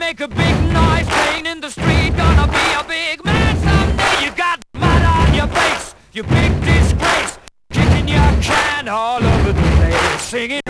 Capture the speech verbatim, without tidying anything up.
make a big noise playing in the street. Gonna be a big man someday. You got mud on your face, you big disgrace, kicking your can all over the place, singing.